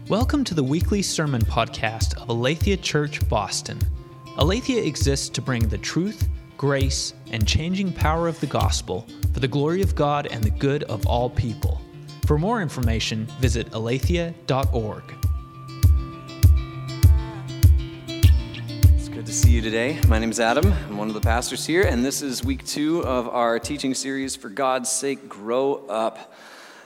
Welcome to the weekly sermon podcast of Aletheia Church, Boston. Aletheia exists to bring the truth, grace, and changing power of the gospel for the glory of God and the good of all people. For more information, visit aletheia.org. It's good to see you today. My name is Adam. I'm one of the pastors here, and this is week 2 of our teaching series, For God's Sake, Grow Up.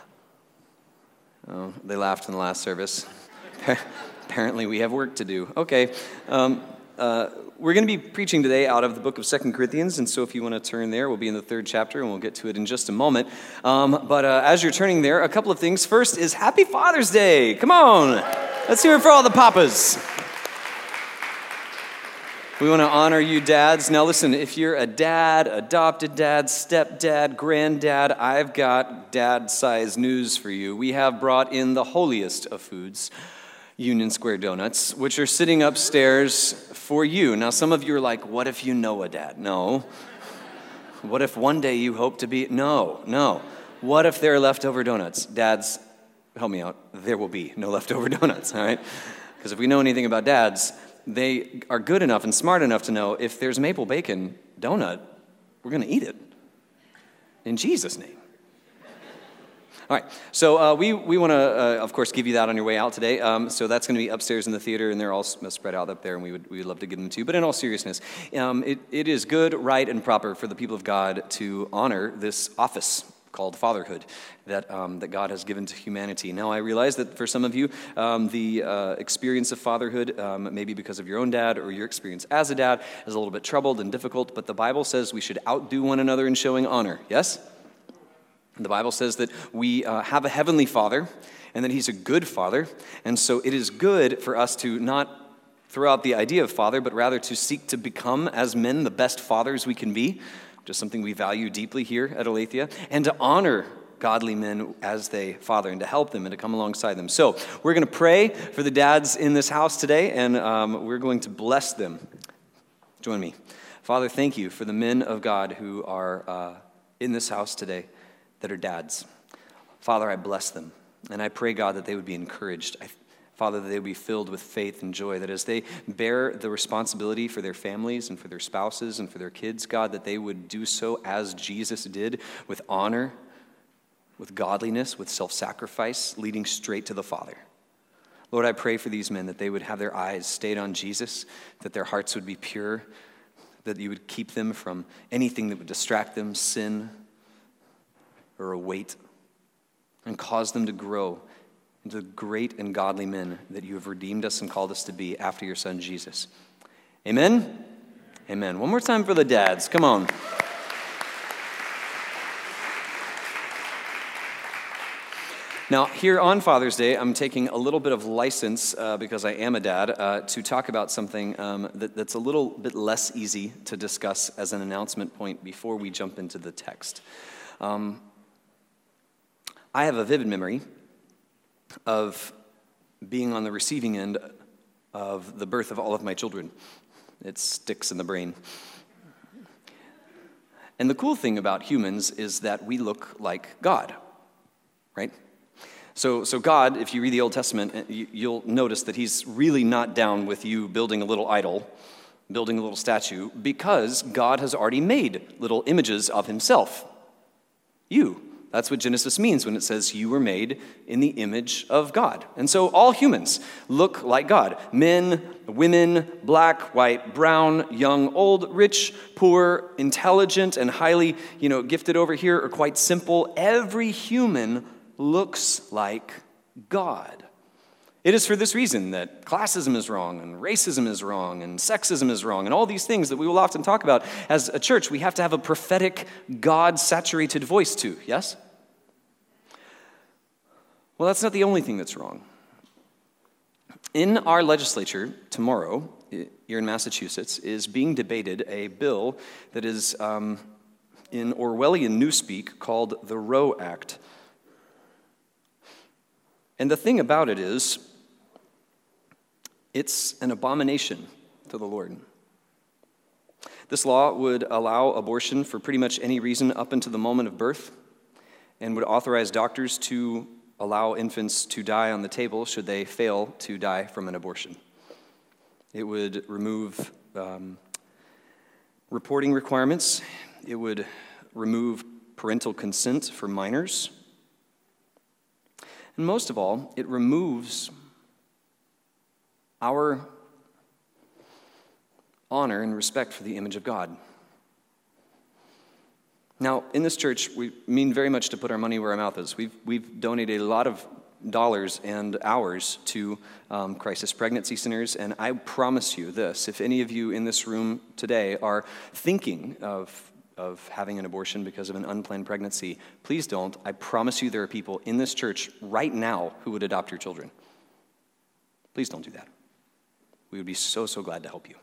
Oh, they laughed in the last service. Apparently we have work to do. Okay. We're going to be preaching today out of the book of 2 Corinthians, and so if you want to turn there, we'll be in the 3rd chapter, and we'll get to it in just a moment. But as you're turning there, a couple of things. First is Happy Father's Day. Come on. Let's hear it for all the papas. We want to honor you dads. Now listen, if you're a dad, adopted dad, stepdad, granddad, I've got dad-size news for you. We have brought in the holiest of foods, Union Square donuts, which are sitting upstairs for you. Now some of you are like, what if you know a dad? No. What if one day you hope to be? No. What if there are leftover donuts? Dads, help me out. There will be no leftover donuts, all right? Because if we know anything about dads, they are good enough and smart enough to know if there's maple bacon donut, we're going to eat it. In Jesus' name. All right, so we want to, of course, give you that on your way out today. So that's going to be upstairs in the theater, and they're all spread out up there, and we would love to give them to you. But in all seriousness, it is good, right, and proper for the people of God to honor this office called fatherhood that God has given to humanity. Now, I realize that for some of you, the experience of fatherhood, maybe because of your own dad or your experience as a dad, is a little bit troubled and difficult, but the Bible says we should outdo one another in showing honor, yes? The Bible says that we have a heavenly Father and that He's a good Father, and so it is good for us to not throw out the idea of father, but rather to seek to become, as men, the best fathers we can be, which is something we value deeply here at Aletheia, and to honor godly men as they father and to help them and to come alongside them. So we're going to pray for the dads in this house today, and we're going to bless them. Join me. Father, thank you for the men of God who are in this house today that are dads. Father, I bless them, and I pray, God, that they would be encouraged. Father, that they would be filled with faith and joy, that as they bear the responsibility for their families and for their spouses and for their kids, God, that they would do so as Jesus did, with honor, with godliness, with self-sacrifice, leading straight to the Father. Lord, I pray for these men that they would have their eyes stayed on Jesus, that their hearts would be pure, that you would keep them from anything that would distract them, sin, or a weight, and cause them to grow into the great and godly men that you have redeemed us and called us to be after your Son, Jesus. Amen? Amen. One more time for the dads. Come on. Now, here on Father's Day, I'm taking a little bit of license, because I am a dad, to talk about something that's a little bit less easy to discuss as an announcement point before we jump into the text. I have a vivid memory of being on the receiving end of the birth of all of my children. It sticks in the brain. And the cool thing about humans is that we look like God, right? So God, if you read the Old Testament, you'll notice that He's really not down with you building a little idol, building a little statue, because God has already made little images of Himself. You. That's what Genesis means when it says you were made in the image of God. And so all humans look like God. Men, women, black, white, brown, young, old, rich, poor, intelligent, and highly, gifted over here, or quite simple. Every human looks like God. It is for this reason that classism is wrong, and racism is wrong, and sexism is wrong, and all these things that we will often talk about. As a church, we have to have a prophetic, God-saturated voice too, yes? Well, that's not the only thing that's wrong. In our legislature tomorrow, here in Massachusetts, is being debated a bill that is, in Orwellian newspeak, called the Roe Act. And the thing about it is, it's an abomination to the Lord. This law would allow abortion for pretty much any reason up until the moment of birth, and would authorize doctors to allow infants to die on the table should they fail to die from an abortion. It would remove reporting requirements. It would remove parental consent for minors. And most of all, it removes our honor and respect for the image of God. Now, in this church, we mean very much to put our money where our mouth is. We've donated a lot of dollars and hours to crisis pregnancy centers, and I promise you this: if any of you in this room today are thinking of having an abortion because of an unplanned pregnancy, please don't. I promise you there are people in this church right now who would adopt your children. Please don't do that. We would be so glad to help you.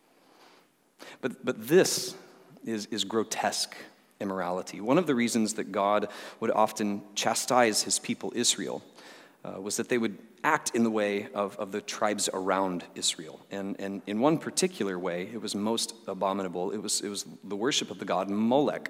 But this is grotesque immorality. One of the reasons that God would often chastise his people Israel was that they would act in the way of the tribes around Israel. And in one particular way, it was most abominable. It was the worship of the god Molech.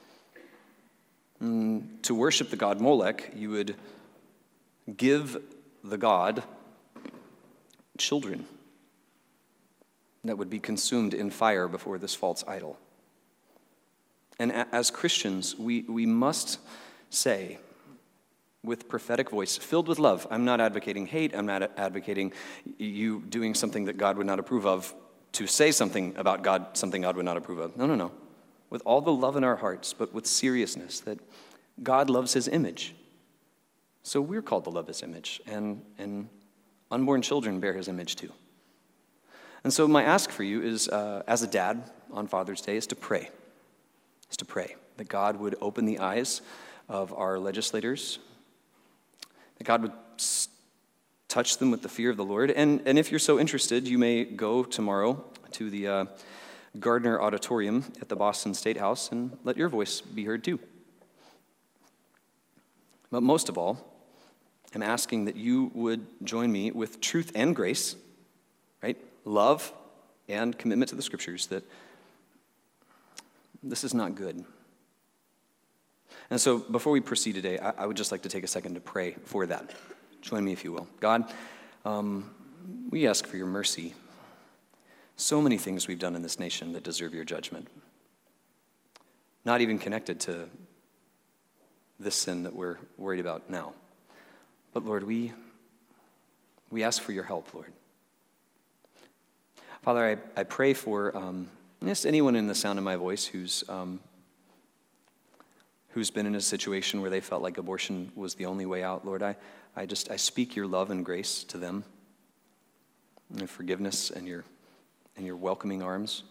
To worship the god Molech, you would give the god children that would be consumed in fire before this false idol. And as Christians, we must say, with prophetic voice, filled with love, I'm not advocating hate, I'm not advocating you doing something that God would not approve of, to say something about God, something God would not approve of. No. With all the love in our hearts, but with seriousness, that God loves his image. So we're called to love his image, and unborn children bear his image too. And so my ask for you is, as a dad on Father's Day, is to pray that God would open the eyes of our legislators, that God would touch them with the fear of the Lord. And if you're so interested, you may go tomorrow to the Gardner Auditorium at the Boston State House and let your voice be heard too. But most of all, I'm asking that you would join me with truth and grace, right? Love and commitment to the scriptures, that this is not good. And so before we proceed today, I would just like to take a second to pray for that. Join me if you will. God, we ask for your mercy. So many things we've done in this nation that deserve your judgment. Not even connected to this sin that we're worried about now. But Lord, we ask for your help, Lord. Father, I pray for just anyone in the sound of my voice who's been in a situation where they felt like abortion was the only way out. Lord, I speak your love and grace to them, and your forgiveness and your welcoming arms.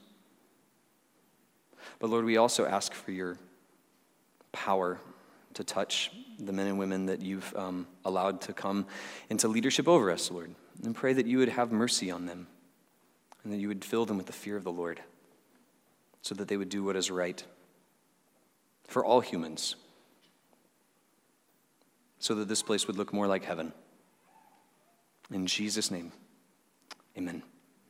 But Lord, we also ask for your power to touch the men and women that you've allowed to come into leadership over us, Lord, and pray that you would have mercy on them and that you would fill them with the fear of the Lord so that they would do what is right for all humans, so that this place would look more like heaven. In Jesus' name, amen.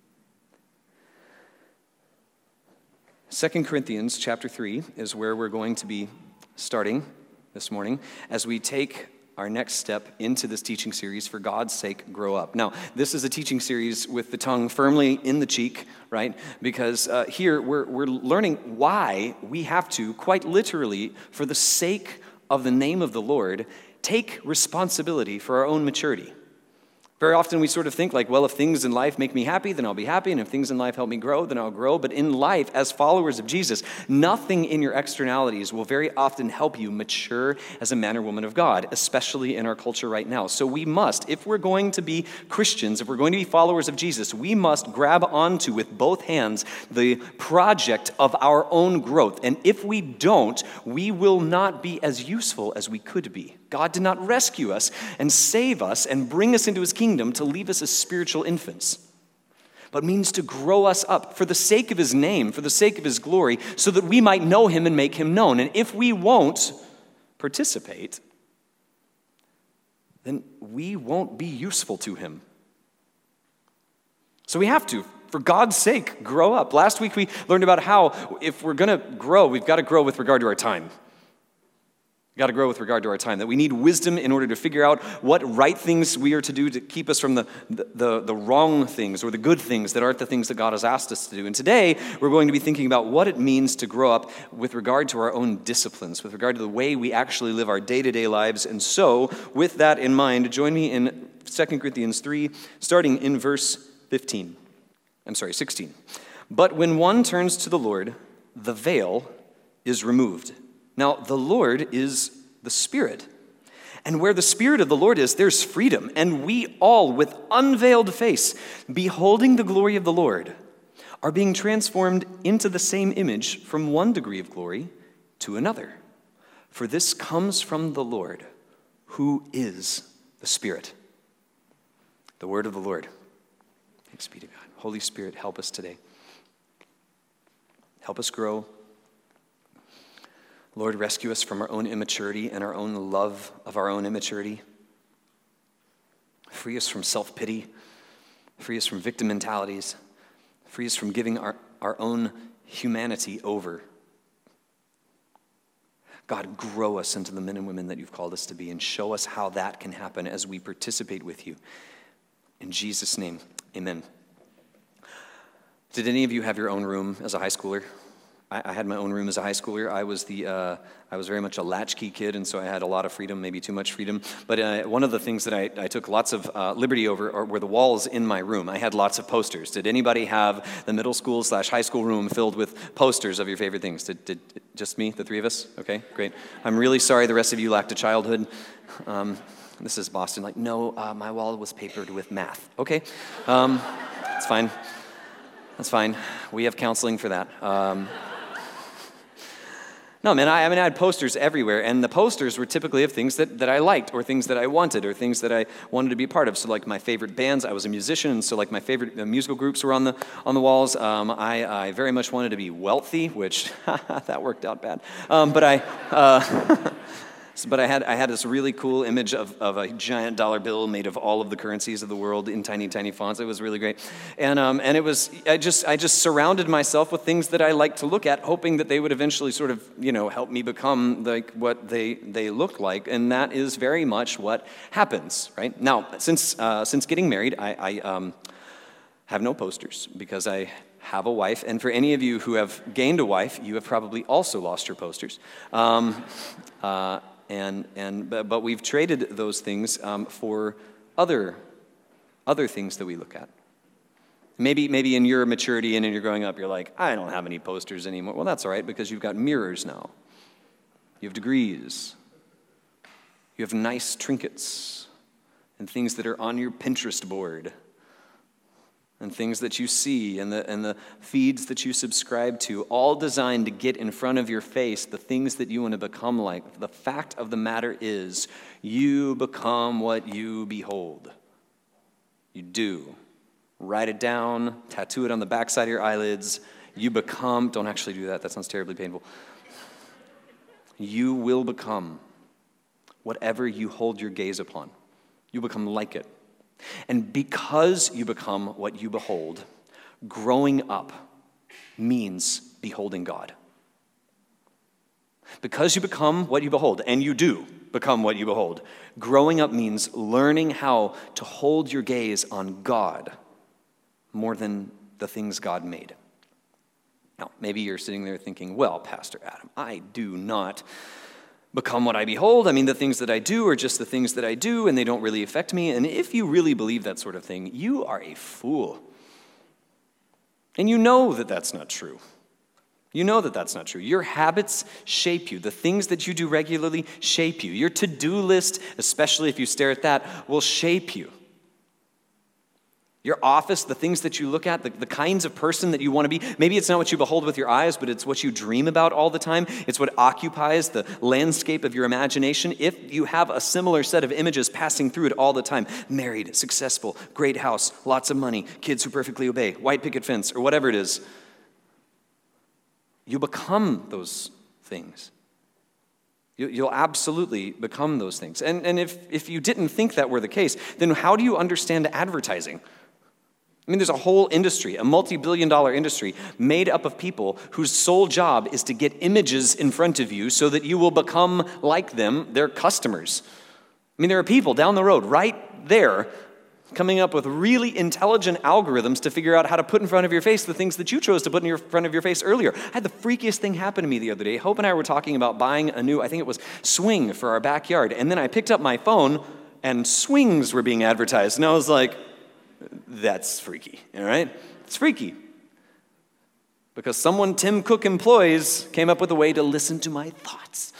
2 Corinthians chapter 3 is where we're going to be starting this morning as we take our next step into this teaching series, For God's Sake, Grow Up. Now, this is a teaching series with the tongue firmly in the cheek, right? Because here we're learning why we have to, quite literally, for the sake of the name of the Lord, take responsibility for our own maturity. Very often we sort of think like, well, if things in life make me happy, then I'll be happy, and if things in life help me grow, then I'll grow. But in life, as followers of Jesus, nothing in your externalities will very often help you mature as a man or woman of God, especially in our culture right now. So we must, if we're going to be Christians, if we're going to be followers of Jesus, we must grab onto with both hands the project of our own growth. And if we don't, we will not be as useful as we could be. God did not rescue us and save us and bring us into his kingdom to leave us as spiritual infants, but means to grow us up for the sake of his name, for the sake of his glory, so that we might know him and make him known. And if we won't participate, then we won't be useful to him. So we have to, for God's sake, grow up. Last week we learned about how if we're going to grow, we've got to grow with regard to our time. Got to grow with regard to our time, that we need wisdom in order to figure out what right things we are to do to keep us from the wrong things or the good things that aren't the things that God has asked us to do. And today, we're going to be thinking about what it means to grow up with regard to our own disciplines, with regard to the way we actually live our day-to-day lives. And so, with that in mind, join me in 2 Corinthians 3, starting in verse 16. But when one turns to the Lord, the veil is removed. Now, the Lord is the Spirit. And where the Spirit of the Lord is, there's freedom. And we all, with unveiled face, beholding the glory of the Lord, are being transformed into the same image from one degree of glory to another. For this comes from the Lord, who is the Spirit. The word of the Lord. Thanks be to God. Holy Spirit, help us today. Help us grow. Lord, rescue us from our own immaturity and our own love of our own immaturity. Free us from self-pity. Free us from victim mentalities. Free us from giving our own humanity over. God, grow us into the men and women that you've called us to be, and show us how that can happen as we participate with you. In Jesus' name, amen. Did any of you have your own room as a high schooler? I had my own room as a high schooler. I was very much a latchkey kid, and so I had a lot of freedom, maybe too much freedom. But one of the things that I took lots of liberty over were the walls in my room. I had lots of posters. Did anybody have the middle school / high school room filled with posters of your favorite things? Did just me, the three of us? Okay, great. I'm really sorry the rest of you lacked a childhood. This is Boston. Like, no, my wall was papered with math. Okay, it's fine. That's fine. We have counseling for that. No, man, I had posters everywhere, and the posters were typically of things that I liked, or things that I wanted, or things that I wanted to be a part of. So, like, my favorite bands, I was a musician, and so, like, my favorite musical groups were on the walls. I very much wanted to be wealthy, which, that worked out bad. But I had this really cool image of a giant dollar bill made of all of the currencies of the world in tiny, tiny fonts. It was really great. And it was, I just surrounded myself with things that I liked to look at, hoping that they would eventually sort of, help me become like what they look like. And that is very much what happens, right? Now, since getting married, I have no posters because I have a wife. And for any of you who have gained a wife, you have probably also lost your posters. But we've traded those things for other things that we look at. Maybe in your maturity and in your growing up, you're like, I don't have any posters anymore. Well, that's all right, because you've got mirrors now. You have degrees. You have nice trinkets and things that are on your Pinterest board, and things that you see, and the feeds that you subscribe to, all designed to get in front of your face the things that you want to become like. The fact of the matter is, you become what you behold. You do. Write it down, tattoo it on the backside of your eyelids. You become, don't actually do that, that sounds terribly painful. You will become whatever you hold your gaze upon. You become like it. And because you become what you behold, growing up means beholding God. Because you become what you behold, and you do become what you behold, growing up means learning how to hold your gaze on God more than the things God made. Now, maybe you're sitting there thinking, well, Pastor Adam, I do not become what I behold. I mean, the things that I do are just the things that I do, and they don't really affect me. And if you really believe that sort of thing, you are a fool. And you know that that's not true. You know that that's not true. Your habits shape you. The things that you do regularly shape you. Your to-do list, especially if you stare at that, will shape you. Your office, the things that you look at, the kinds of person that you want to be. Maybe it's not what you behold with your eyes, but it's what you dream about all the time. It's what occupies the landscape of your imagination. If you have a similar set of images passing through it all the time, married, successful, great house, lots of money, kids who perfectly obey, white picket fence, or whatever it is, you become those things. You'll absolutely become those things. And if you didn't think that were the case, then how do you understand advertising? I mean, there's a whole industry, a multi-billion-dollar industry made up of people whose sole job is to get images in front of you so that you will become like them, their customers. I mean, there are people down the road right there coming up with really intelligent algorithms to figure out how to put in front of your face the things that you chose to put in front of your face earlier. I had the freakiest thing happen to me the other day. Hope and I were talking about buying a new, I think it was swing for our backyard. And then I picked up my phone and swings were being advertised. And I was like, that's freaky, all right? It's freaky. Because someone Tim Cook employs came up with a way to listen to my thoughts.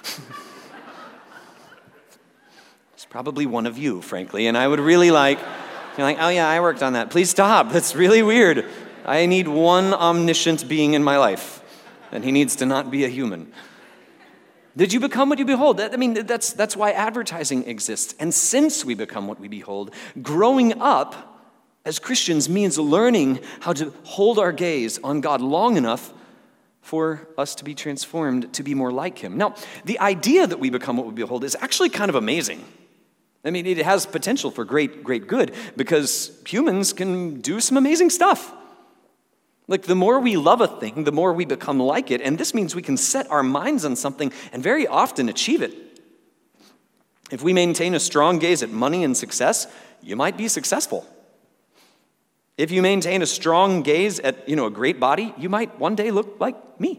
It's probably one of you, frankly, and I would really like, you're like, oh yeah, I worked on that. Please stop, that's really weird. I need one omniscient being in my life, and he needs to not be a human. Did you become what you behold? That's why advertising exists. And since we become what we behold, growing up as Christians means learning how to hold our gaze on God long enough for us to be transformed to be more like him. Now, the idea that we become what we behold is actually kind of amazing. I mean, it has potential for great good because humans can do some amazing stuff. Like, the more we love a thing, the more we become like it, and this means we can set our minds on something and very often achieve it. If we maintain a strong gaze at money and success, you might be successful. If you maintain a strong gaze at, a great body, you might one day look like me.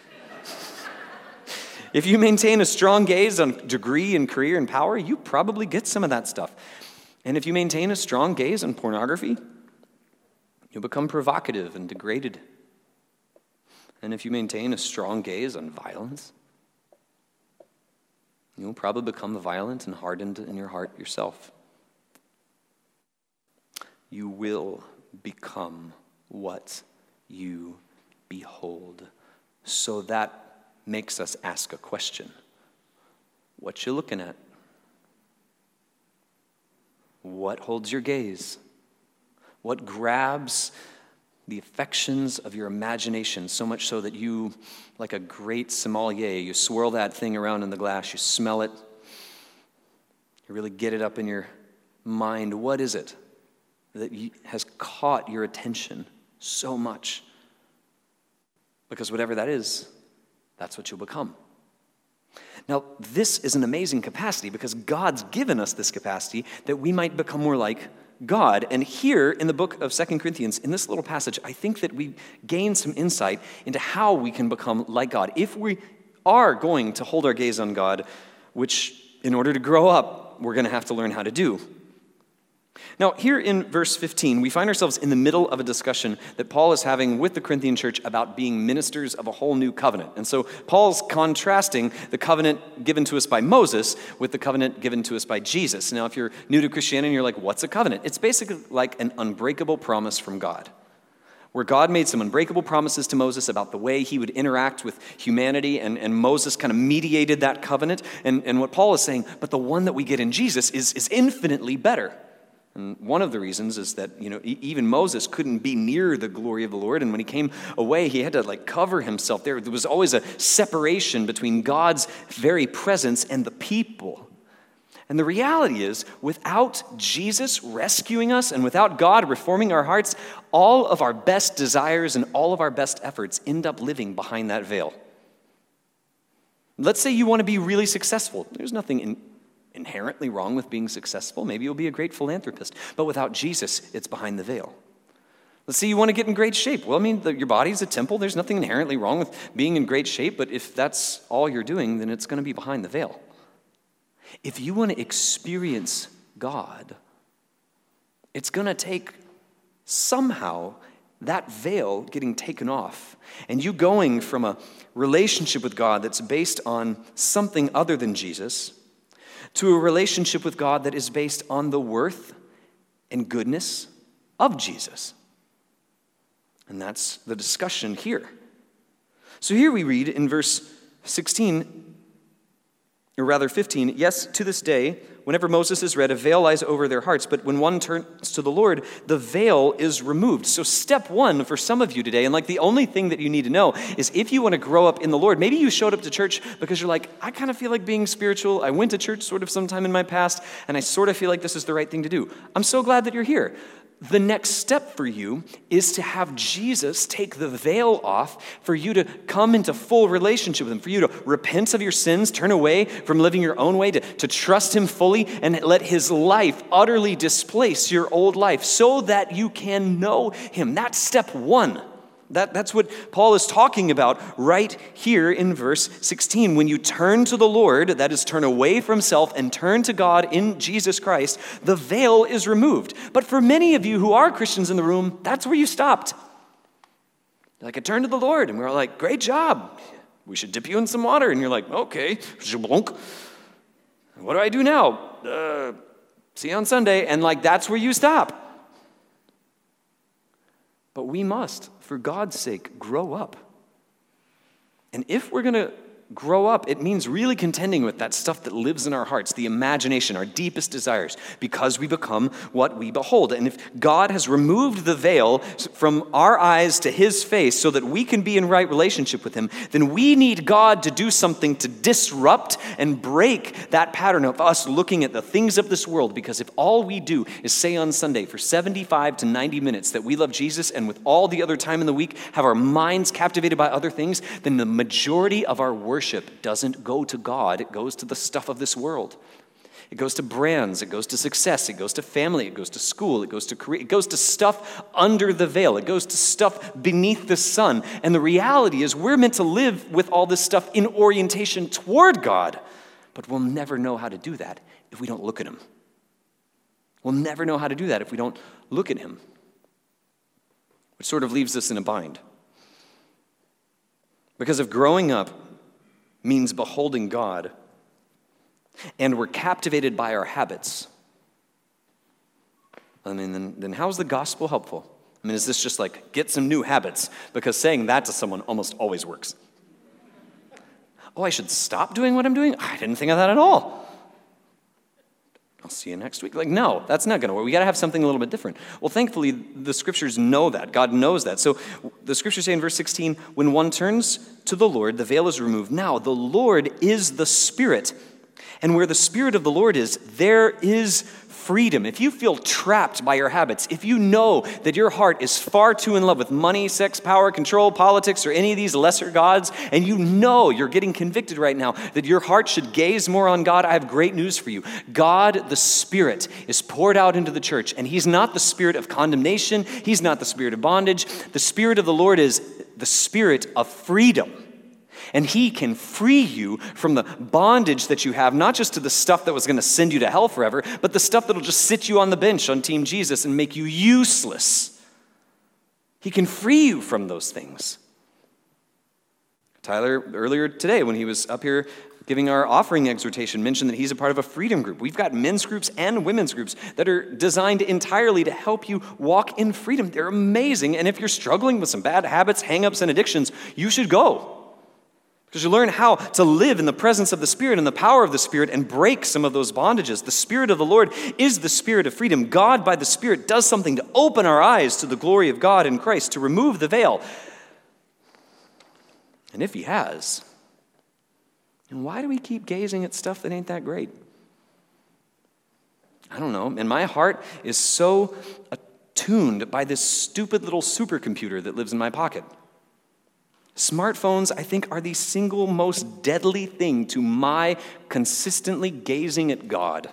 If you maintain a strong gaze on degree and career and power, you probably get some of that stuff. And if you maintain a strong gaze on pornography, you'll become provocative and degraded. And if you maintain a strong gaze on violence, you'll probably become violent and hardened in your heart yourself. You will become what you behold. So that makes us ask a question. What you looking at? What holds your gaze? What grabs the affections of your imagination so much so that you, like a great sommelier, you swirl that thing around in the glass, you smell it, you really get it up in your mind. What is it that has caught your attention so much? Because whatever that is, that's what you'll become. Now, this is an amazing capacity because God's given us this capacity that we might become more like God. And here in the book of 2 Corinthians, in this little passage, I think that we gain some insight into how we can become like God. If we are going to hold our gaze on God, which in order to grow up, we're going to have to learn how to do. Now, here in verse 15, we find ourselves in the middle of a discussion that Paul is having with the Corinthian church about being ministers of a whole new covenant. And so Paul's contrasting the covenant given to us by Moses with the covenant given to us by Jesus. Now, if you're new to Christianity, you're like, what's a covenant? It's basically like an unbreakable promise from God, where God made some unbreakable promises to Moses about the way he would interact with humanity, and Moses kind of mediated that covenant. And what Paul is saying, but the one that we get in Jesus is infinitely better. And one of the reasons is that, even Moses couldn't be near the glory of the Lord. And when he came away, he had to cover himself there. There was always a separation between God's very presence and the people. And the reality is, without Jesus rescuing us and without God reforming our hearts, all of our best desires and all of our best efforts end up living behind that veil. Let's say you want to be really successful. There's nothing inherently wrong with being successful. Maybe you'll be a great philanthropist. But without Jesus, it's behind the veil. Let's say you want to get in great shape. Well, your body's a temple. There's nothing inherently wrong with being in great shape. But if that's all you're doing, then it's going to be behind the veil. If you want to experience God, it's going to take somehow that veil getting taken off and you going from a relationship with God that's based on something other than Jesus to a relationship with God that is based on the worth and goodness of Jesus. And that's the discussion here. So here we read in verse 16, or rather 15, yes, to this day, whenever Moses is read, a veil lies over their hearts, but when one turns to the Lord, the veil is removed. So step one for some of you today, and the only thing that you need to know is if you want to grow up in the Lord, maybe you showed up to church because you're like, I kind of feel like being spiritual. I went to church sort of sometime in my past, and I sort of feel like this is the right thing to do. I'm so glad that you're here. the next step for you is to have Jesus take the veil off for you to come into full relationship with him, for you to repent of your sins, turn away from living your own way, to trust him fully and let his life utterly displace your old life so that you can know him. That's step one. That's what Paul is talking about right here in verse 16. When you turn to the Lord, that is, turn away from self and turn to God in Jesus Christ, the veil is removed. But for many of you who are Christians in the room, that's where you stopped. You're like, I turned to the Lord, and we're all like, great job. We should dip you in some water. And you're like, okay. What do I do now? See you on Sunday. And like, that's where you stop. But we must, for God's sake, grow up. And if we're going to grow up, it means really contending with that stuff that lives in our hearts, the imagination, our deepest desires, because we become what we behold. And if God has removed the veil from our eyes to his face so that we can be in right relationship with him, then we need God to do something to disrupt and break that pattern of us looking at the things of this world. Because if all we do is say on Sunday for 75 to 90 minutes that we love Jesus, and with all the other time in the week have our minds captivated by other things, then the majority of our worship doesn't go to God, it goes to the stuff of this world. It goes to brands, it goes to success, it goes to family, it goes to school, it goes to career, it goes to stuff under the veil, it goes to stuff beneath the sun. And the reality is we're meant to live with all this stuff in orientation toward God, but we'll never know how to do that if we don't look at him. We'll never know how to do that if we don't look at him, which sort of leaves us in a bind. Because if growing up means beholding God, and we're captivated by our habits, I mean, then how's the gospel helpful? I mean, is this just like, get some new habits? Because saying that to someone almost always works. Oh, I should stop doing what I'm doing? I didn't think of that at all. I'll see you next week. Like, no, that's not going to work. We got to have something a little bit different. Well, thankfully, the scriptures know that. God knows that. So the scriptures say in verse 16, when one turns to the Lord, the veil is removed. Now, the Lord is the Spirit. And where the Spirit of the Lord is, there is freedom. If you feel trapped by your habits, if you know that your heart is far too in love with money, sex, power, control, politics, or any of these lesser gods, and you know you're getting convicted right now that your heart should gaze more on God, I have great news for you. God, the Spirit, is poured out into the church, and he's not the spirit of condemnation. He's not the spirit of bondage. The Spirit of the Lord is the spirit of freedom. And he can free you from the bondage that you have, not just to the stuff that was going to send you to hell forever, but the stuff that will just sit you on the bench on Team Jesus and make you useless. He can free you from those things. Tyler, earlier today, when he was up here giving our offering exhortation, mentioned that he's a part of a freedom group. We've got men's groups and women's groups that are designed entirely to help you walk in freedom. They're amazing. And if you're struggling with some bad habits, hang-ups, and addictions, you should go. Because you learn how to live in the presence of the Spirit and the power of the Spirit and break some of those bondages. The Spirit of the Lord is the Spirit of freedom. God, by the Spirit, does something to open our eyes to the glory of God in Christ, to remove the veil. And if he has, then why do we keep gazing at stuff that ain't that great? I don't know. And my heart is so attuned by this stupid little supercomputer that lives in my pocket. Smartphones, I think, are the single most deadly thing to my consistently gazing at God.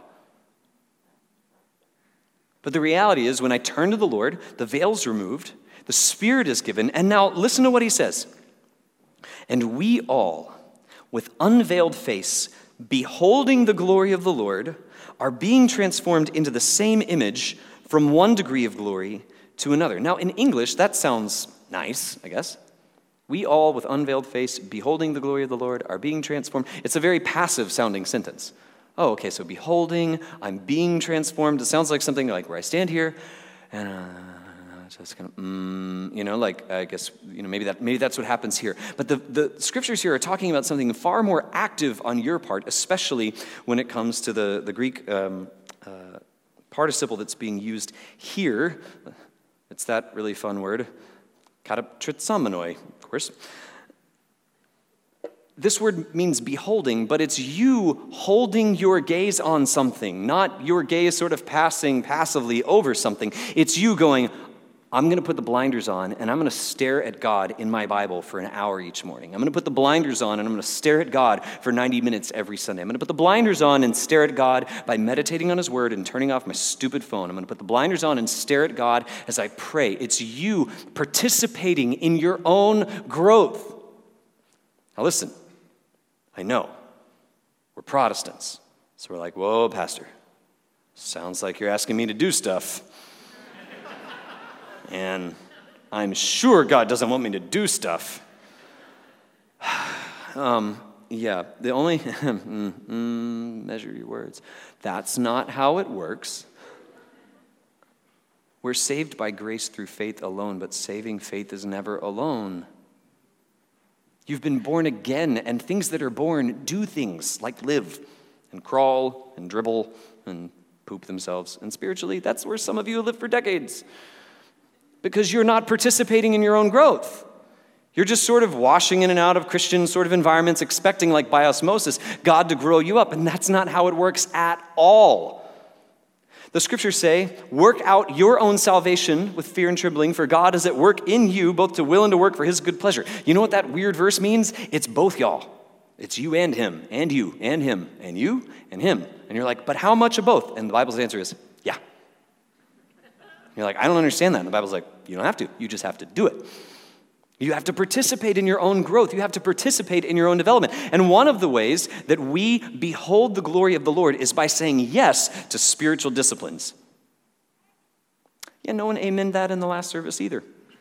But the reality is, when I turn to the Lord, the veil's removed, the Spirit is given, and now listen to what he says. And we all, with unveiled face, beholding the glory of the Lord, are being transformed into the same image from one degree of glory to another. Now, in English, that sounds nice, I guess. We all, with unveiled face, beholding the glory of the Lord, are being transformed. It's a very passive-sounding sentence. Oh, okay, so beholding, I'm being transformed. It sounds like something like where I stand here, and just kind of, like, I guess, maybe that's what happens here. But the scriptures here are talking about something far more active on your part, especially when it comes to the Greek participle that's being used here. It's that really fun word, kataptritsamonoi, of course. this word means beholding, but it's you holding your gaze on something, not your gaze sort of passing passively over something. It's you going, I'm going to put the blinders on and I'm going to stare at God in my Bible for an hour each morning. I'm going to put the blinders on and I'm going to stare at God for 90 minutes every Sunday. I'm going to put the blinders on and stare at God by meditating on His Word and turning off my stupid phone. I'm going to put the blinders on and stare at God as I pray. It's you participating in your own growth. Now listen, I know we're Protestants, so we're like, whoa, Pastor, sounds like you're asking me to do stuff. And I'm sure God doesn't want me to do stuff. Yeah, the only, measure your words. That's not how it works. We're saved by grace through faith alone, but saving faith is never alone. You've been born again, and things that are born do things like live and crawl and dribble and poop themselves. And spiritually, that's where some of you live for decades. Because you're not participating in your own growth. You're just sort of washing in and out of Christian sort of environments, expecting like by osmosis, God to grow you up. And that's not how it works at all. The scriptures say, work out your own salvation with fear and trembling, for God is at work in you, both to will and to work for His good pleasure. You know what that weird verse means? It's both y'all. It's you and him, and you and him, and you and him. And you're like, but how much of both? And the Bible's answer is, yeah. You're like, I don't understand that. And the Bible's like, you don't have to. You just have to do it. You have to participate in your own growth. You have to participate in your own development. And one of the ways that we behold the glory of the Lord is by saying yes to spiritual disciplines. Yeah, no one amened that in the last service either.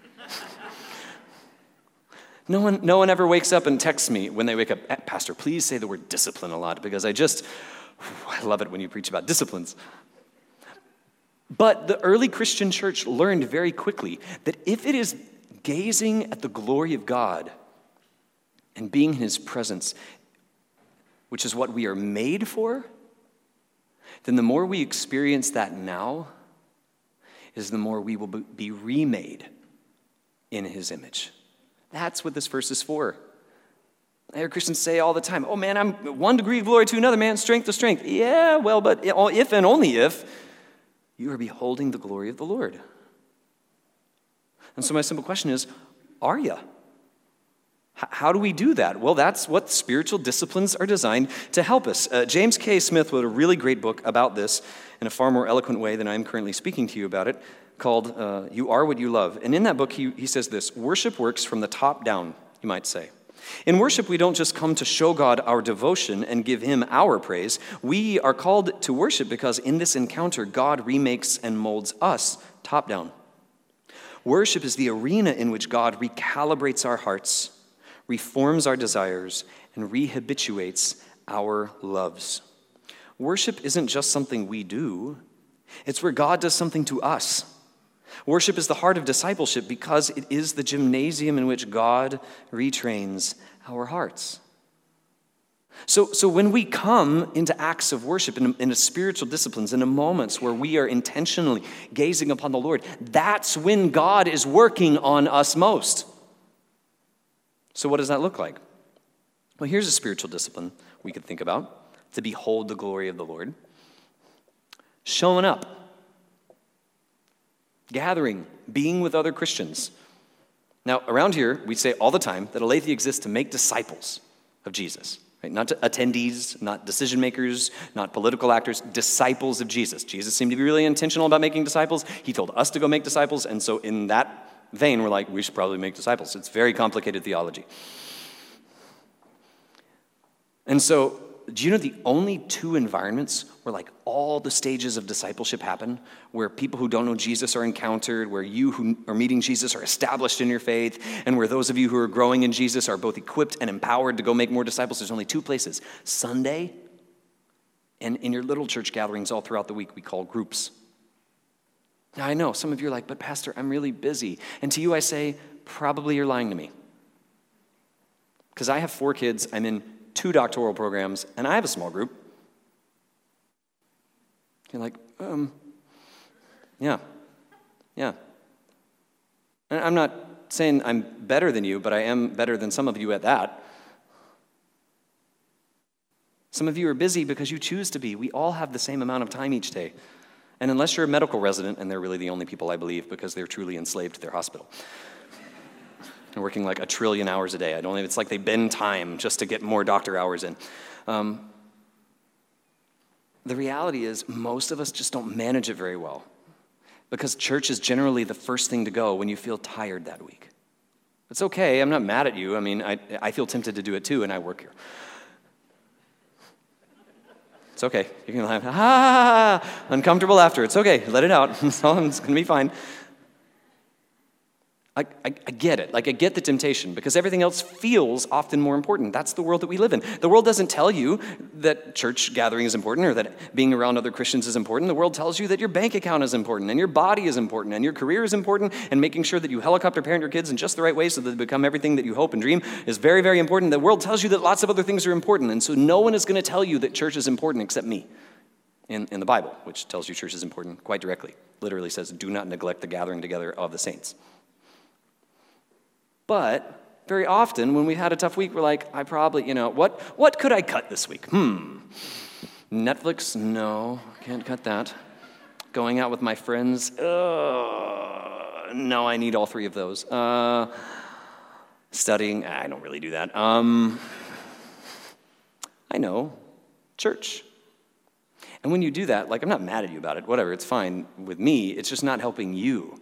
No one ever wakes up and texts me when they wake up, Pastor, please say the word discipline a lot, because I love it when you preach about disciplines. But the early Christian church learned very quickly that if it is gazing at the glory of God and being in His presence, which is what we are made for, then the more we experience that now is the more we will be remade in His image. That's what this verse is for. I hear Christians say all the time, oh man, I'm 1 degree of glory to another, man, strength to strength. Yeah, well, but if and only if you are beholding the glory of the Lord. And so my simple question is, are you? How do we do that? Well, that's what spiritual disciplines are designed to help us. James K. Smith wrote a really great book about this in a far more eloquent way than I'm currently speaking to you about it, called You Are What You Love. And in that book, he says this, worship works from the top down, you might say. In worship, we don't just come to show God our devotion and give Him our praise. We are called to worship because in this encounter, God remakes and molds us top down. Worship is the arena in which God recalibrates our hearts, reforms our desires, and rehabituates our loves. Worship isn't just something we do. It's where God does something to us. Worship is the heart of discipleship because it is the gymnasium in which God retrains our hearts. So when we come into acts of worship, into spiritual disciplines, into moments where we are intentionally gazing upon the Lord, that's when God is working on us most. So what does that look like? Well, here's a spiritual discipline we could think about to behold the glory of the Lord. Showing up. Gathering. Being with other Christians. Now, around here, we say all the time that Aletheia exists to make disciples of Jesus. Right? Not attendees, not decision makers, not political actors, disciples of Jesus. Jesus seemed to be really intentional about making disciples. He told us to go make disciples, and so in that vein, we're like, we should probably make disciples. It's very complicated theology. And so, do you know the only two environments where like all the stages of discipleship happen, where people who don't know Jesus are encountered, where you who are meeting Jesus are established in your faith, and where those of you who are growing in Jesus are both equipped and empowered to go make more disciples? There's only two places: Sunday and in your little church gatherings all throughout the week we call groups. Now I know some of you are like, but Pastor, I'm really busy. And to you I say, probably you're lying to me. Because I have 4 kids, I'm in 2 doctoral programs, and I have a small group. You're like, yeah. And I'm not saying I'm better than you, but I am better than some of you at that. Some of you are busy because you choose to be. We all have the same amount of time each day. And unless you're a medical resident, and they're really the only people I believe because they're truly enslaved to their hospital. They're working like 1 trillion hours a day. It's like they bend time just to get more doctor hours in. The reality is most of us just don't manage it very well because church is generally the first thing to go when you feel tired that week. It's okay. I'm not mad at you. I mean, I feel tempted to do it too, and I work here. It's okay. You can laugh. Uncomfortable laughter. It's okay. Let it out. It's going to be fine. I get it. Like, I get the temptation because everything else feels often more important. That's the world that we live in. The world doesn't tell you that church gathering is important or that being around other Christians is important. The world tells you that your bank account is important and your body is important and your career is important and making sure that you helicopter parent your kids in just the right way so that they become everything that you hope and dream is very, very important. The world tells you that lots of other things are important, and so no one is going to tell you that church is important except me in the Bible, which tells you church is important quite directly. Literally says, do not neglect the gathering together of the saints. But very often when we've had a tough week, we're like, I probably, what could I cut this week? Netflix? No, can't cut that. Going out with my friends? No, I need all three of those. Studying? I don't really do that. I know, church. And when you do that, I'm not mad at you about it, whatever, it's fine with me, it's just not helping you.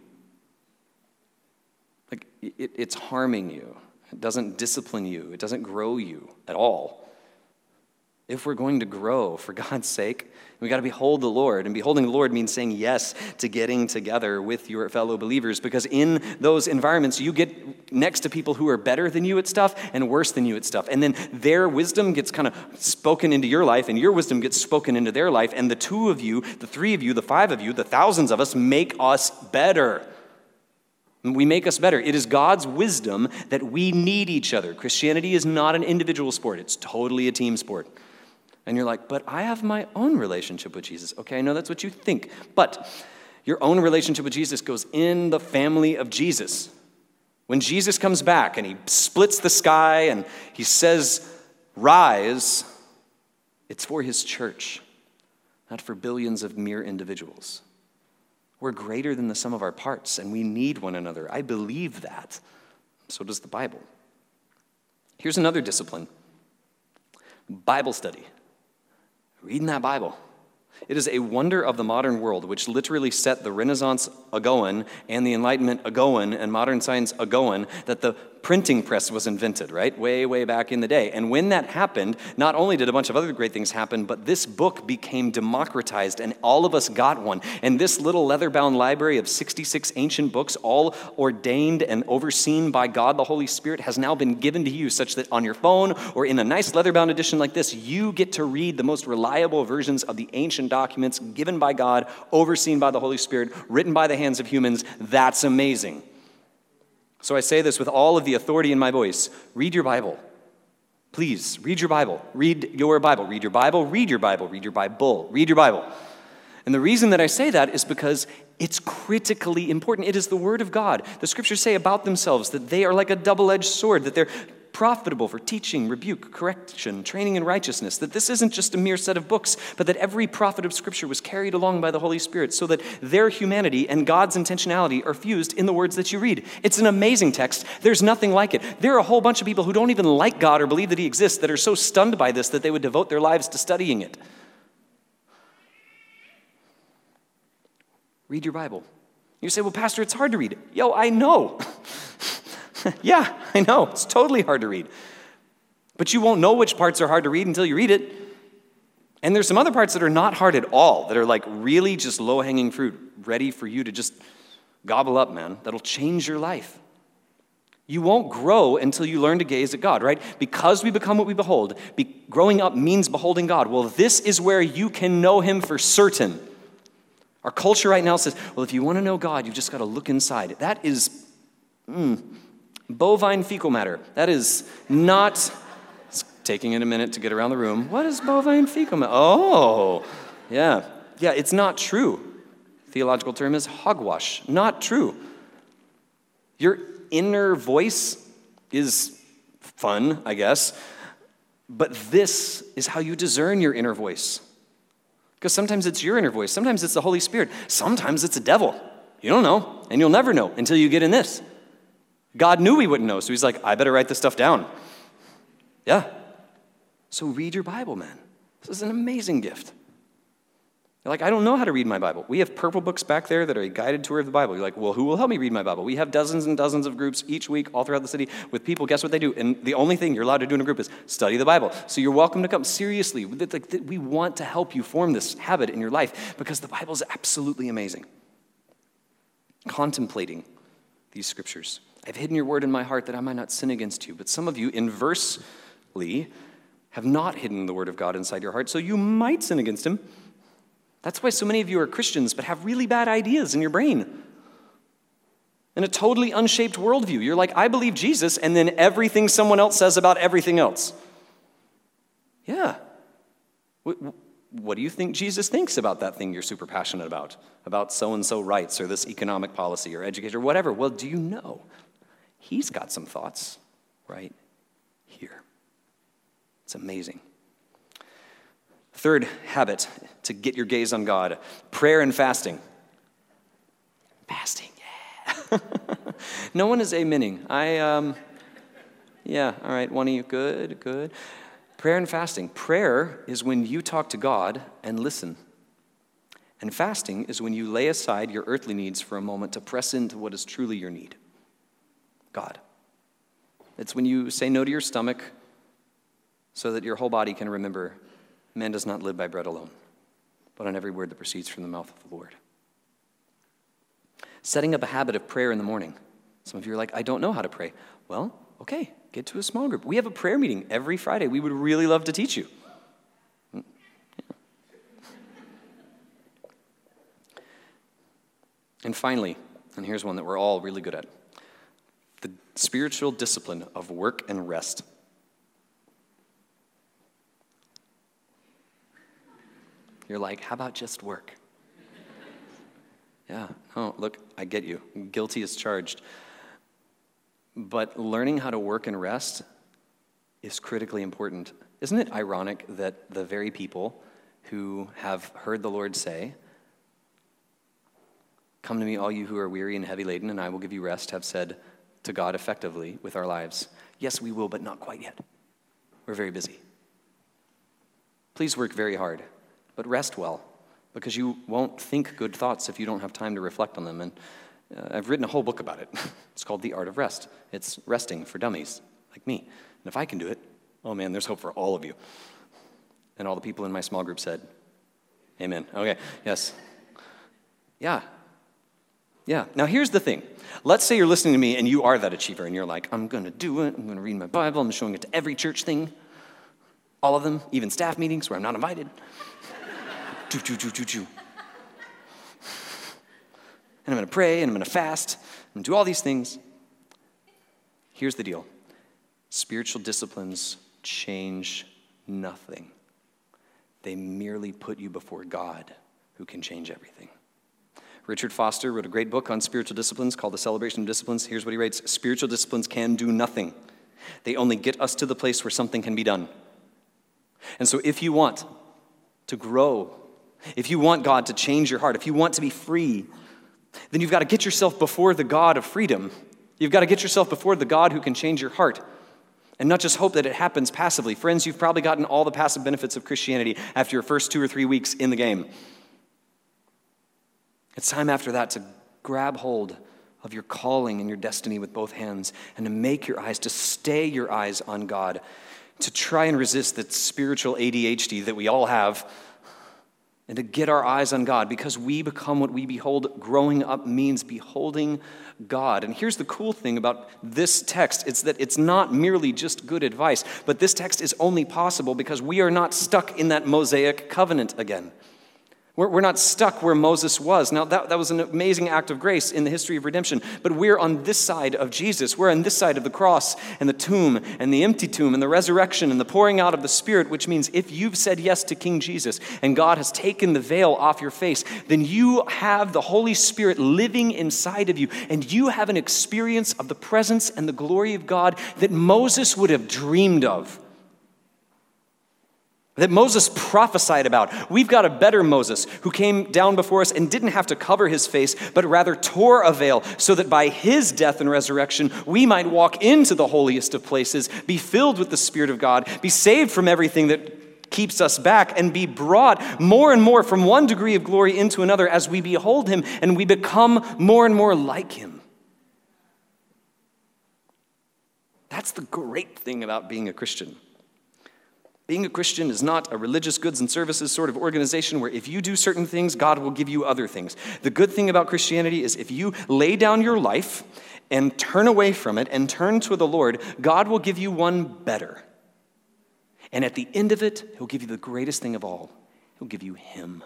It's harming you. It doesn't discipline you. It doesn't grow you at all. If we're going to grow, for God's sake, we got to behold the Lord. And beholding the Lord means saying yes to getting together with your fellow believers, because in those environments, you get next to people who are better than you at stuff and worse than you at stuff. And then their wisdom gets kind of spoken into your life, and your wisdom gets spoken into their life. And the two of you, the three of you, the five of you, the thousands of us make us better. We make us better. It is God's wisdom that we need each other. Christianity is not an individual sport. It's totally a team sport. And you're like, but I have my own relationship with Jesus. Okay, I know that's what you think. But your own relationship with Jesus goes in the family of Jesus. When Jesus comes back and he splits the sky and he says, rise, it's for his church, not for billions of mere individuals. We're greater than the sum of our parts, and we need one another. I believe that. So does the Bible. Here's another discipline. Bible study. Reading that Bible. It is a wonder of the modern world, which literally set the Renaissance a-going and the Enlightenment a-going and modern science a-going, that the printing press was invented, right? Way, way back in the day. And when that happened, not only did a bunch of other great things happen, but this book became democratized and all of us got one. And this little leather-bound library of 66 ancient books, all ordained and overseen by God the Holy Spirit, has now been given to you such that on your phone or in a nice leather-bound edition like this, you get to read the most reliable versions of the ancient documents given by God, overseen by the Holy Spirit, written by the hands of humans. That's amazing. So I say this with all of the authority in my voice. Read your Bible. Please, read your Bible. Read your Bible. Read your Bible. Read your Bible. Read your Bible. Read your Bible. And the reason that I say that is because it's critically important. It is the Word of God. The Scriptures say about themselves that they are like a double-edged sword, that they're profitable for teaching, rebuke, correction, training in righteousness, that this isn't just a mere set of books, but that every prophet of Scripture was carried along by the Holy Spirit so that their humanity and God's intentionality are fused in the words that you read. It's an amazing text. There's nothing like it. There are a whole bunch of people who don't even like God or believe that he exists that are so stunned by this that they would devote their lives to studying it. Read your Bible. You say, well, Pastor, it's hard to read. Yo, I know. Yeah, I know. It's totally hard to read. But you won't know which parts are hard to read until you read it. And there's some other parts that are not hard at all, that are like really just low-hanging fruit, ready for you to just gobble up, man. That'll change your life. You won't grow until you learn to gaze at God, right? Because we become what we behold. Growing up means beholding God. Well, this is where you can know him for certain. Our culture right now says, well, if you want to know God, you've just got to look inside. That is bovine fecal matter. That is not, it's taking it a minute to get around the room. What is bovine fecal matter? Oh, yeah. Yeah, it's not true. Theological term is hogwash. Not true. Your inner voice is fun, I guess, But this is how you discern your inner voice. Because sometimes it's your inner voice. Sometimes it's the Holy Spirit. Sometimes it's a devil. You don't know, and you'll never know until you get in this. God knew we wouldn't know, so he's like, I better write this stuff down. Yeah. So read your Bible, man. This is an amazing gift. You're like, I don't know how to read my Bible. We have purple books back there that are a guided tour of the Bible. You're like, well, who will help me read my Bible? We have dozens and dozens of groups each week all throughout the city with people. Guess what they do? And the only thing you're allowed to do in a group is study the Bible. So you're welcome to come. Seriously, we want to help you form this habit in your life because the Bible is absolutely amazing. Contemplating these scriptures. I've hidden your word in my heart that I might not sin against you. But some of you, inversely, have not hidden the word of God inside your heart, so you might sin against him. That's why so many of you are Christians but have really bad ideas in your brain. In a totally unshaped worldview. You're like, I believe Jesus, and then everything someone else says about everything else. Yeah. What do you think Jesus thinks about that thing you're super passionate about so-and-so rights or this economic policy or education or whatever? Well, do you know? He's got some thoughts right here. It's amazing. Third habit to get your gaze on God, prayer and fasting. Fasting, yeah. No one is amening. Yeah, all right, one of you, good. Prayer and fasting. Prayer is when you talk to God and listen. And fasting is when you lay aside your earthly needs for a moment to press into what is truly your need. God. It's when you say no to your stomach so that your whole body can remember man does not live by bread alone, but on every word that proceeds from the mouth of the Lord. Setting up a habit of prayer in the morning. Some of you are like, I don't know how to pray. Well, okay, get to a small group. We have a prayer meeting every Friday. We would really love to teach you. Yeah. And finally, and here's one that we're all really good at, the spiritual discipline of work and rest. You're like, how about just work? Yeah, oh, look, I get you. Guilty as charged. But learning how to work and rest is critically important. Isn't it ironic that the very people who have heard the Lord say, come to me, all you who are weary and heavy laden, and I will give you rest, have said to God effectively with our lives, yes, we will, but not quite yet. We're very busy. Please work very hard. But rest well, because you won't think good thoughts if you don't have time to reflect on them. And I've written a whole book about it. It's called The Art of Rest. It's resting for dummies like me. And if I can do it, oh man, there's hope for all of you. And all the people in my small group said, amen. Okay, yes. Yeah. Now here's the thing. Let's say you're listening to me and you are that achiever and you're like, I'm going to do it. I'm going to read my Bible. I'm showing it to every church thing. All of them, even staff meetings where I'm not invited. And I'm going to pray, and I'm going to fast, and do all these things. Here's the deal. Spiritual disciplines change nothing. They merely put you before God, who can change everything. Richard Foster wrote a great book on spiritual disciplines called The Celebration of Disciplines. Here's what he writes. Spiritual disciplines can do nothing. They only get us to the place where something can be done. And so if you want to grow, if you want God to change your heart, if you want to be free, then you've got to get yourself before the God of freedom. You've got to get yourself before the God who can change your heart and not just hope that it happens passively. Friends, you've probably gotten all the passive benefits of Christianity after your first 2 or 3 weeks in the game. It's time after that to grab hold of your calling and your destiny with both hands and to make your eyes, to stay your eyes on God, to try and resist that spiritual ADHD that we all have, and to get our eyes on God, because we become what we behold. Growing up means beholding God. And here's the cool thing about this text. It's that it's not merely just good advice, but this text is only possible because we are not stuck in that Mosaic covenant again. We're not stuck where Moses was. Now, that was an amazing act of grace in the history of redemption, but we're on this side of Jesus. We're on this side of the cross and the tomb and the empty tomb and the resurrection and the pouring out of the Spirit, which means if you've said yes to King Jesus and God has taken the veil off your face, then you have the Holy Spirit living inside of you, and you have an experience of the presence and the glory of God that Moses would have dreamed of. that Moses prophesied about. We've got a better Moses who came down before us and didn't have to cover his face, but rather tore a veil so that by his death and resurrection, we might walk into the holiest of places, be filled with the Spirit of God, be saved from everything that keeps us back, and be brought more and more from one degree of glory into another as we behold him and we become more and more like him. That's the great thing about being a Christian. Being a Christian is not a religious goods and services sort of organization where if you do certain things, God will give you other things. The good thing about Christianity is if you lay down your life and turn away from it and turn to the Lord, God will give you one better. And at the end of it, he'll give you the greatest thing of all. He'll give you him.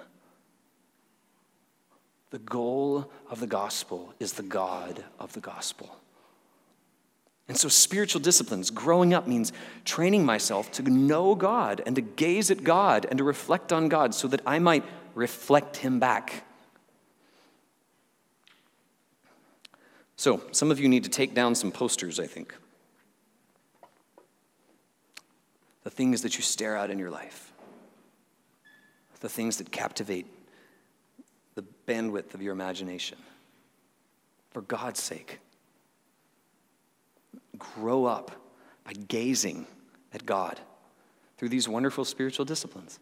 The goal of the gospel is the God of the gospel. And so spiritual disciplines, growing up means training myself to know God and to gaze at God and to reflect on God so that I might reflect him back. So some of you need to take down some posters, I think. The things that you stare at in your life. The things that captivate the bandwidth of your imagination. For God's sake. Grow up by gazing at God through these wonderful spiritual disciplines.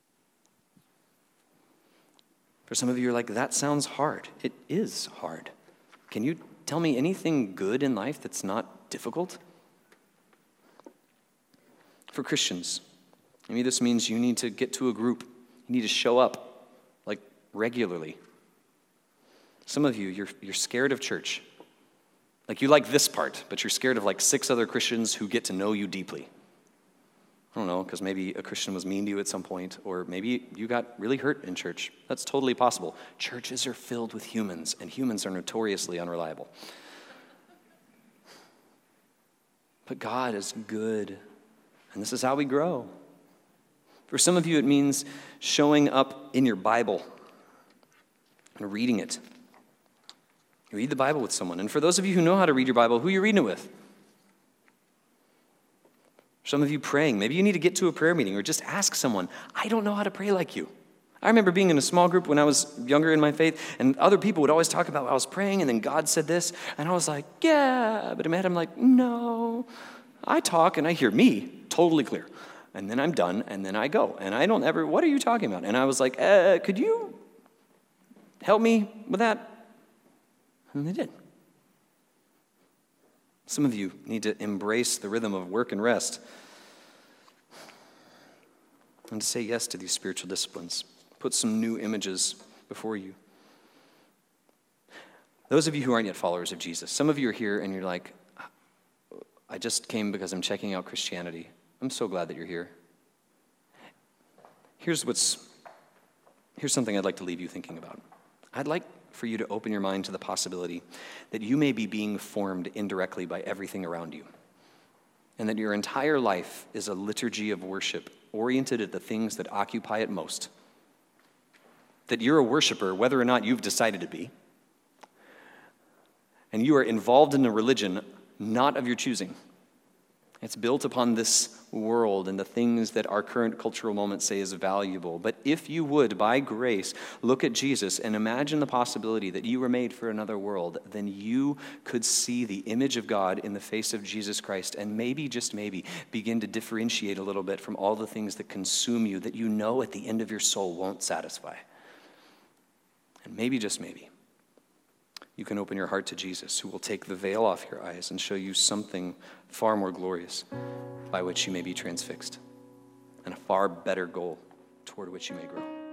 For some of you, you're like, that sounds hard. It is hard. Can you tell me anything good in life that's not difficult? For Christians, maybe this means you need to get to a group. You need to show up, like, regularly. Some of you, you're scared of church. Like you like this part, but you're scared of like 6 other Christians who get to know you deeply. I don't know, because maybe a Christian was mean to you at some point, or maybe you got really hurt in church. That's totally possible. Churches are filled with humans, and humans are notoriously unreliable. But God is good, and this is how we grow. For some of you, it means showing up in your Bible and reading it. You read the Bible with someone. And for those of you who know how to read your Bible, who are you reading it with? Some of you praying. Maybe you need to get to a prayer meeting or just ask someone, I don't know how to pray like you. I remember being in a small group when I was younger in my faith, and other people would always talk about I was praying, and then God said this, and I was like, yeah. But in my head, I'm like, no. I talk, and I hear me totally clear. And then I'm done, and then I go. And I don't ever, what are you talking about? And I was like, could you help me with that? And they did. Some of you need to embrace the rhythm of work and rest and to say yes to these spiritual disciplines. Put some new images before you. Those of you who aren't yet followers of Jesus, some of you are here and you're like, I just came because I'm checking out Christianity. I'm so glad that you're here. Here's something I'd like to leave you thinking about. I'd like for you to open your mind to the possibility that you may be being formed indirectly by everything around you, and that your entire life is a liturgy of worship oriented at the things that occupy it most. That you're a worshiper, whether or not you've decided to be, and you are involved in a religion not of your choosing. It's built upon this world and the things that our current cultural moment say is valuable. But if you would, by grace, look at Jesus and imagine the possibility that you were made for another world, then you could see the image of God in the face of Jesus Christ and maybe, just maybe, begin to differentiate a little bit from all the things that consume you that you know at the end of your soul won't satisfy. And maybe, just maybe, you can open your heart to Jesus, who will take the veil off your eyes and show you something far more glorious by which you may be transfixed, and a far better goal toward which you may grow.